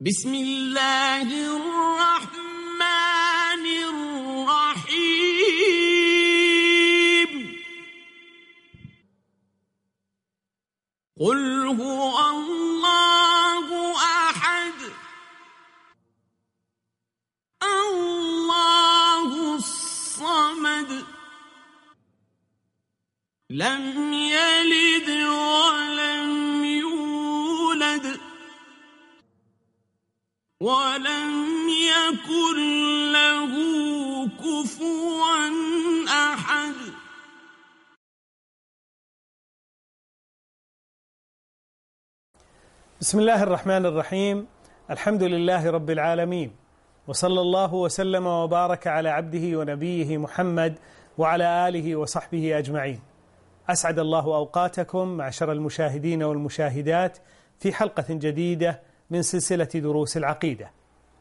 بسم الله الرحمن الرحيم قل هو الله أحد الله الصمد لم يلد ولم يولد ولم يكن له كفوا أحد. بسم الله الرحمن الرحيم. الحمد لله رب العالمين، وصلى الله وسلم وبارك على عبده ونبيه محمد وعلى آله وصحبه أجمعين. أسعد الله أوقاتكم معشر المشاهدين والمشاهدات في حلقة جديدة من سلسلة دروس العقيدة.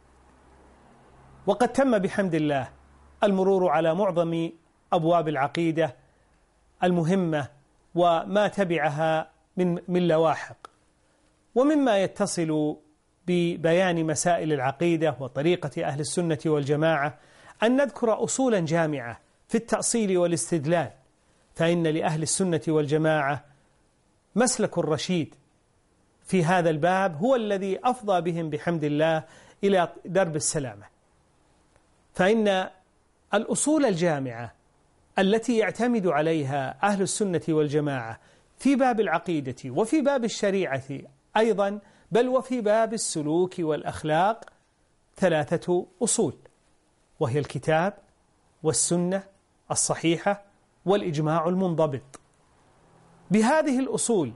وقد تم بحمد الله المرور على معظم أبواب العقيدة المهمة وما تبعها من لواحق، ومما يتصل ببيان مسائل العقيدة وطريقة أهل السنة والجماعة أن نذكر أصولا جامعة في التأصيل والاستدلال، فإن لأهل السنة والجماعة مسلك الرشيد في هذا الباب هو الذي أفضى بهم بحمد الله إلى درب السلامة. فإن الأصول الجامعة التي يعتمد عليها أهل السنة والجماعة في باب العقيدة وفي باب الشريعة أيضا، بل وفي باب السلوك والأخلاق، ثلاثة أصول، وهي الكتاب والسنة الصحيحة والإجماع المنضبط. بهذه الأصول،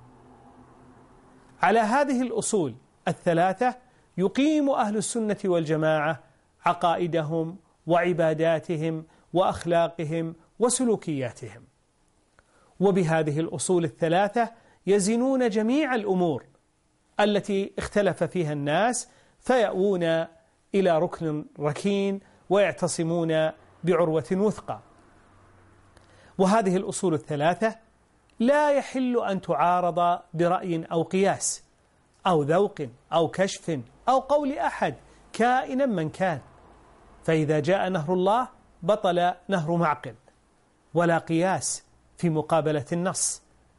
على هذه الأصول الثلاثة يقيم أهل السنة والجماعة عقائدهم وعباداتهم وأخلاقهم وسلوكياتهم. وبهذه الأصول الثلاثة يزنون جميع الأمور التي اختلف فيها الناس، فيأوون إلى ركن ركين ويعتصمون بعروة وثقى. وهذه الأصول الثلاثة لا يحل أن تعارض برأي أو قياس أو ذوق أو كشف أو قول أحد كائنا من كان. فإذا جاء نهر الله بطل نهر معقل، ولا قياس في مقابلة النص.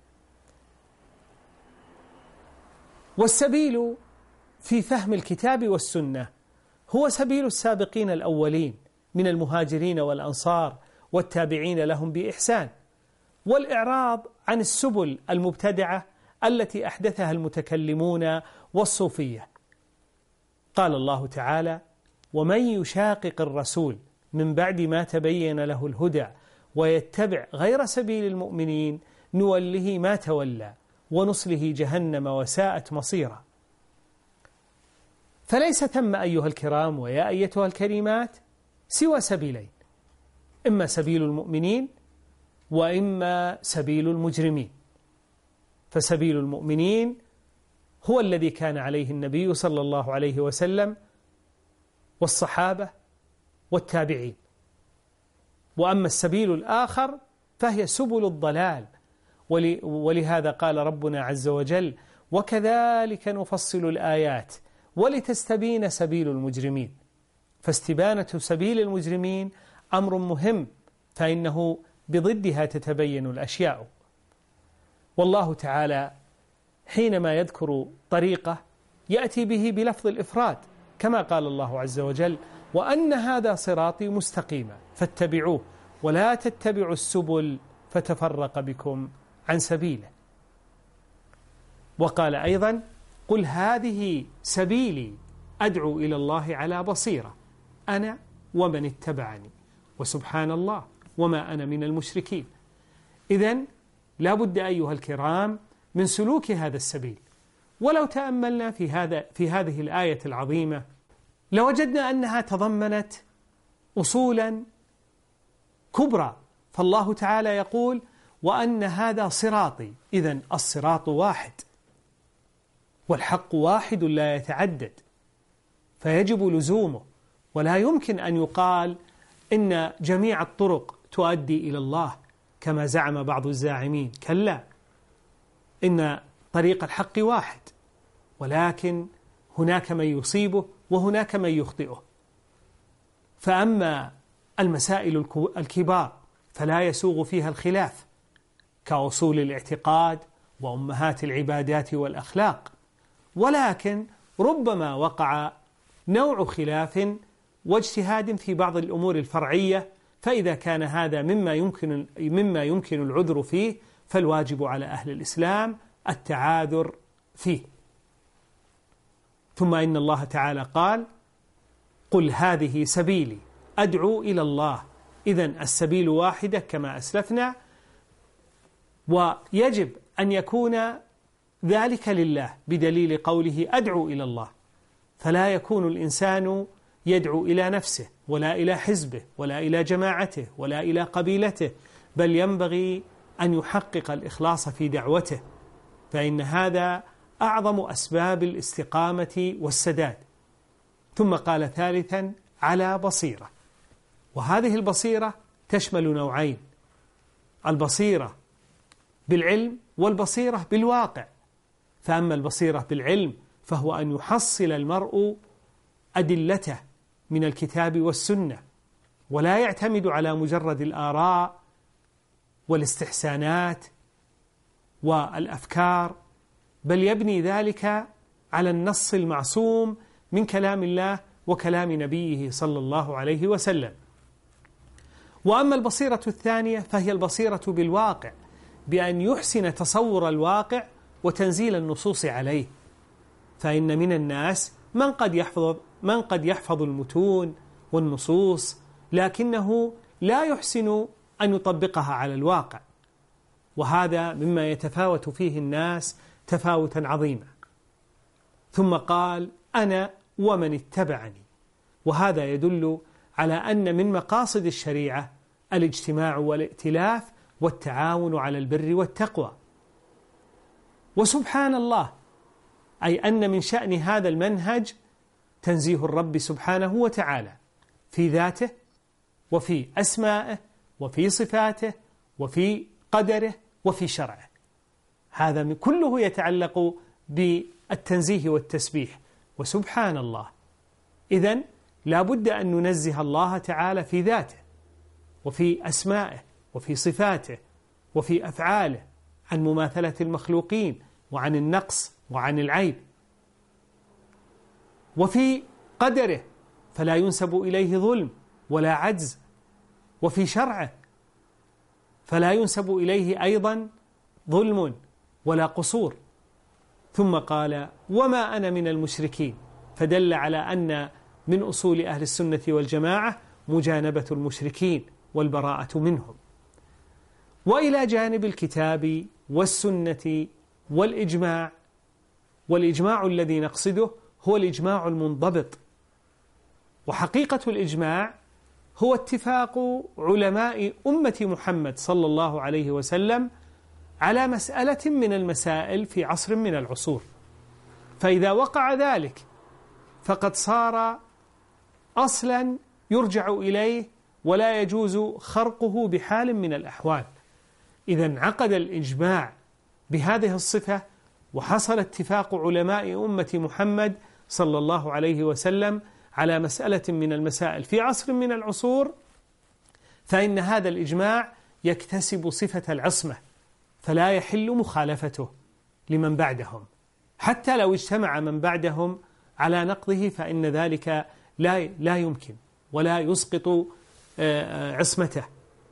والسبيل في فهم الكتاب والسنة هو سبيل السابقين الأولين من المهاجرين والأنصار والتابعين لهم بإحسان، والإعراض عن السبل المبتدعة التي أحدثها المتكلمون والصوفية. قال الله تعالى: ومن يشاقق الرسول من بعد ما تبين له الهدى ويتبع غير سبيل المؤمنين نوله ما تولى ونصله جهنم وساءت مصيرا. فليس ثم أيها الكرام ويا أيتها الكريمات سوى سبيلين، إما سبيل المؤمنين وإما سبيل المجرمين. فسبيل المؤمنين هو الذي كان عليه النبي صلى الله عليه وسلم والصحابة والتابعين. وأما السبيل الآخر فهي سبل الضلال، ولهذا قال ربنا عز وجل: وكذلك نفصل الآيات ولتستبين سبيل المجرمين. فاستبانة سبيل المجرمين أمر مهم، فإنه بضدها تتبين الأشياء. والله تعالى حينما يذكر طريقة يأتي به بلفظ الإفراد، كما قال الله عز وجل: وأن هذا صراطي مستقيما فاتبعوه ولا تتبعوا السبل فتفرق بكم عن سبيله. وقال أيضا: قل هذه سبيلي أدعو إلى الله على بصيرة أنا ومن اتبعني وسبحان الله وما أنا من المشركين. إذن لا بد أيها الكرام من سلوك هذا السبيل. ولو تأملنا في هذه الآية العظيمة لوجدنا أنها تضمنت أصولا كبرى. فالله تعالى يقول: وأن هذا صراطي، إذن الصراط واحد والحق واحد لا يتعدد، فيجب لزومه. ولا يمكن أن يقال إن جميع الطرق تؤدي إلى الله كما زعم بعض الزاعمين. كلا، إن طريق الحق واحد، ولكن هناك من يصيبه وهناك من يخطئه. فأما المسائل الكبار فلا يسوغ فيها الخلاف كأصول الاعتقاد وأمهات العبادات والأخلاق، ولكن ربما وقع نوع خلاف واجتهاد في بعض الأمور الفرعية، فإذا كان هذا مما يمكن العذر فيه فالواجب على أهل الإسلام التعاذر فيه. ثم إن الله تعالى قال: قل هذه سبيلي أدعو إلى الله. إذن السبيل واحدة كما أسلفنا، ويجب أن يكون ذلك لله بدليل قوله أدعو إلى الله، فلا يكون الإنسان يدعو إلى نفسه ولا إلى حزبه ولا إلى جماعته ولا إلى قبيلته، بل ينبغي أن يحقق الإخلاص في دعوته، فإن هذا أعظم أسباب الاستقامة والسداد. ثم قال ثالثا: على بصيرة. وهذه البصيرة تشمل نوعين: البصيرة بالعلم والبصيرة بالواقع. فأما البصيرة بالعلم فهو أن يحصل المرء أدلته من الكتاب والسنة، ولا يعتمد على مجرد الآراء والاستحسانات والأفكار، بل يبني ذلك على النص المعصوم من كلام الله وكلام نبيه صلى الله عليه وسلم. وأما البصيرة الثانية فهي البصيرة بالواقع، بأن يحسن تصور الواقع وتنزيل النصوص عليه. فإن من الناس من قد يحفظ المتون والنصوص، لكنه لا يحسن أن يطبقها على الواقع، وهذا مما يتفاوت فيه الناس تفاوتا عظيما. ثم قال: أنا ومن اتبعني. وهذا يدل على أن من مقاصد الشريعة الاجتماع والائتلاف والتعاون على البر والتقوى. وسبحان الله، أي أن من شأن هذا المنهج تنزيه الرب سبحانه وتعالى في ذاته وفي أسمائه وفي صفاته وفي قدره وفي شرعه. هذا كله يتعلق بالتنزيه والتسبيح. وسبحان الله، إذن لا بد أن ننزه الله تعالى في ذاته وفي أسمائه وفي صفاته وفي أفعاله عن مماثلة المخلوقين وعن النقص وعن العيب، وفي قدره فلا ينسب إليه ظلم ولا عجز، وفي شرعه فلا ينسب إليه أيضا ظلم ولا قصور. ثم قال: وما أنا من المشركين، فدل على أن من أصول أهل السنة والجماعة مجانبة المشركين والبراءة منهم. وإلى جانب الكتاب والسنة والإجماع، والإجماع الذي نقصده هو الإجماع المنضبط. وحقيقة الإجماع هو اتفاق علماء أمة محمد صلى الله عليه وسلم على مسألة من المسائل في عصر من العصور، فإذا وقع ذلك فقد صار أصلا يرجع إليه ولا يجوز خرقه بحال من الأحوال. إذا انعقد الإجماع بهذه الصفة وحصل اتفاق علماء أمة محمد صلى الله عليه وسلم على مسألة من المسائل في عصر من العصور، فإن هذا الإجماع يكتسب صفة العصمة، فلا يحل مخالفته لمن بعدهم، حتى لو اجتمع من بعدهم على نقضه فإن ذلك لا يمكن ولا يسقط عصمته.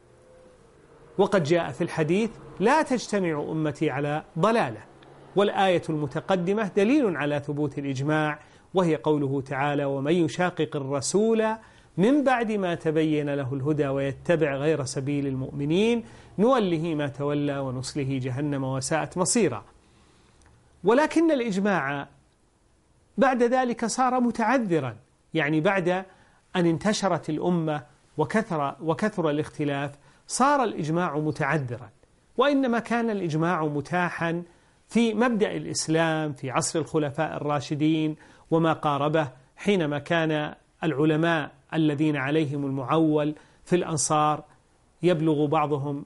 وقد جاء في الحديث: لا تجتمع أمتي على ضلالة. والآية المتقدمة دليل على ثبوت الإجماع، وهي قوله تعالى: ومن يشاقق الرسول من بعد ما تبين له الهدى ويتبع غير سبيل المؤمنين نوله ما تولى ونصله جهنم وساءت مصيرا. ولكن الإجماع بعد ذلك صار متعذرا، يعني بعد أن انتشرت الأمة وكثر الاختلاف صار الإجماع متعذرا، وإنما كان الإجماع متاحا في مبدأ الإسلام في عصر الخلفاء الراشدين وما قاربه، حينما كان العلماء الذين عليهم المعول في الأنصار يبلغ بعضهم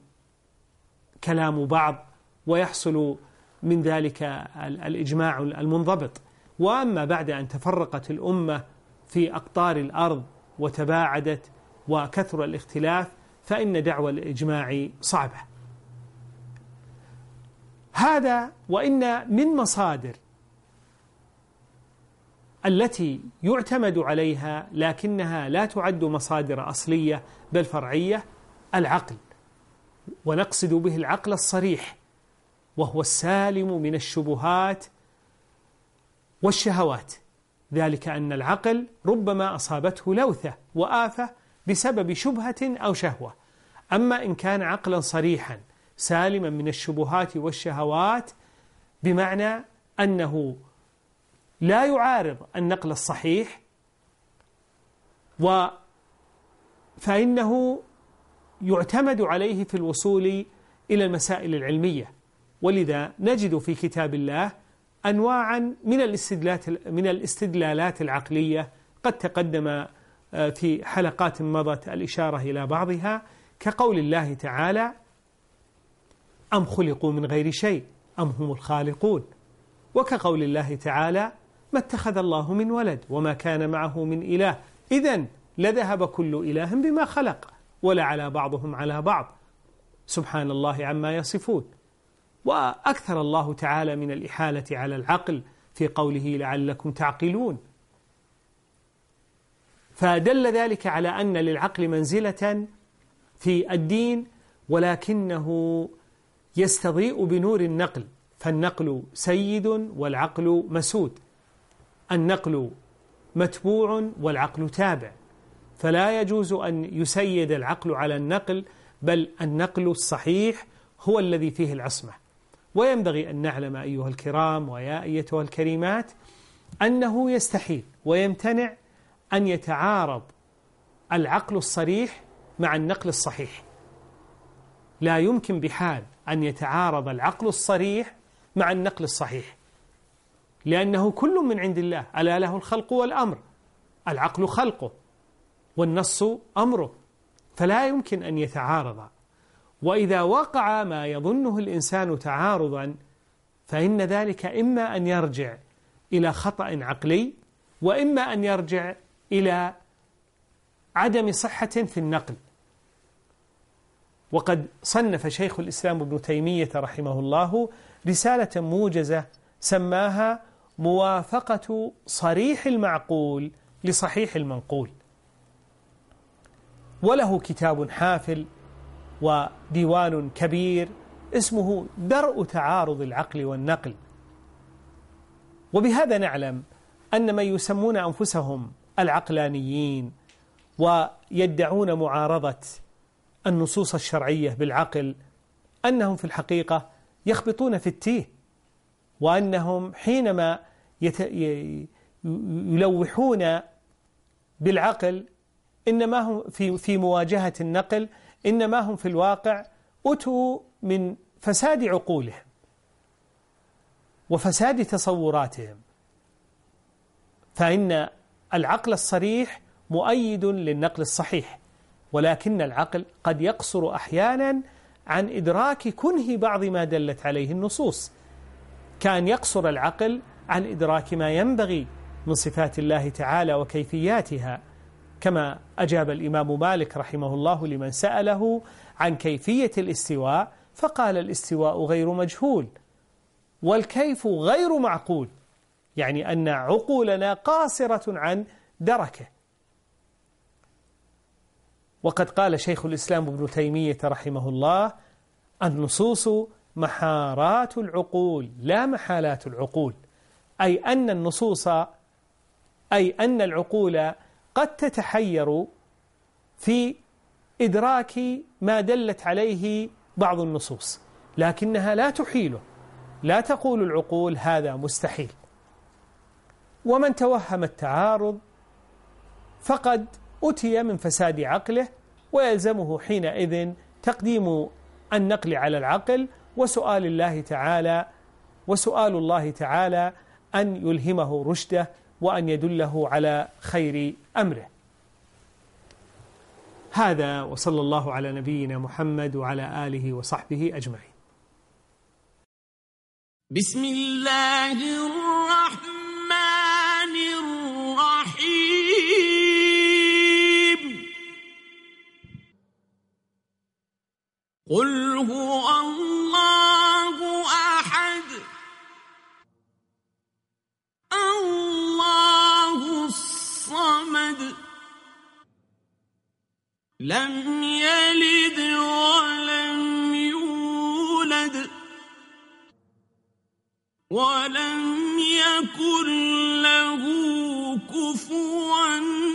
كلام بعض ويحصل من ذلك الإجماع المنضبط. وأما بعد أن تفرقت الأمة في أقطار الأرض وتباعدت وكثر الاختلاف فإن دعوى الإجماع صعبة. هذا وإن من مصادر التي يعتمد عليها لكنها لا تعد مصادر أصلية بل فرعية العقل، ونقصد به العقل الصريح، وهو السالم من الشبهات والشهوات، ذلك أن العقل ربما أصابته لوثة وآفة بسبب شبهة أو شهوة. أما إن كان عقلا صريحا سالما من الشبهات والشهوات بمعنى أنه لا يعارض النقل الصحيح، فإنه يعتمد عليه في الوصول إلى المسائل العلمية. ولذا نجد في كتاب الله أنواعا من الاستدلالات العقلية قد تقدم في حلقات مضت الإشارة إلى بعضها، كقول الله تعالى: أم خلقوا من غير شيء أم هم الخالقون، وكقول الله تعالى: ما اتخذ الله من ولد وما كان معه من إله إذن لذهب كل إله بما خلق ولعلى بعضهم على بعض سبحان الله عما يصفون. وأكثر الله تعالى من الإحالة على العقل في قوله لعلكم تعقلون، فدل ذلك على أن للعقل منزلة في الدين، ولكنه يستضيء بنور النقل، فالنقل سيد والعقل مسود، النقل متبوع والعقل تابع، فلا يجوز أن يسيد العقل على النقل، بل النقل الصحيح هو الذي فيه العصمة. وينبغي أن نعلم أيها الكرام ويا أيتها الكريمات أنه يستحيل ويمتنع أن يتعارض العقل الصريح مع النقل الصحيح، لا يمكن بحال أن يتعارض العقل الصريح مع النقل الصحيح، لأنه كل من عند الله، ألا له الخلق والأمر، العقل خلقه والنص أمره، فلا يمكن أن يتعارض. وإذا وقع ما يظنه الإنسان تعارضا فإن ذلك إما أن يرجع إلى خطأ عقلي، وإما أن يرجع إلى عدم صحة في النقل. وقد صنف شيخ الإسلام ابن تيمية رحمه الله رسالة موجزة سماها موافقة صريح المعقول لصحيح المنقول، وله كتاب حافل وديوان كبير اسمه درء تعارض العقل والنقل. وبهذا نعلم أن من يسمون أنفسهم العقلانيين ويدعون معارضة النصوص الشرعية بالعقل أنهم في الحقيقة يخبطون في التيه، وأنهم حينما يلوحون بالعقل إنما هم في مواجهة النقل، إنما هم في الواقع أتوا من فساد عقولهم وفساد تصوراتهم. فإن العقل الصريح مؤيد للنقل الصحيح، ولكن العقل قد يقصر أحيانا عن إدراك كنه بعض ما دلت عليه النصوص، كان يقصر العقل عن إدراك ما ينبغي من صفات الله تعالى وكيفياتها، كما أجاب الإمام مالك رحمه الله لمن سأله عن كيفية الاستواء فقال: الاستواء غير مجهول والكيف غير معقول، يعني أن عقولنا قاصرة عن دركه. وقد قال شيخ الإسلام ابن تيمية رحمه الله: النصوص محارات العقول لا محالات العقول، أي أن النصوص أن العقول قد تتحير في إدراك ما دلت عليه بعض النصوص، لكنها لا تحيله، لا تقول العقول هذا مستحيل. ومن توهم التعارض فقد أتي من فساد عقله، ويلزمه حينئذ تقديم النقل على العقل وسؤال الله تعالى أن يلهمه رشده وأن يدله على خير أمره. هذا، وصلى الله على نبينا محمد وعلى آله وصحبه أجمعين. بسم الله الرحمن قل هو الله أحد الله الصمد لم يلد ولم يولد ولم يكن له كفوا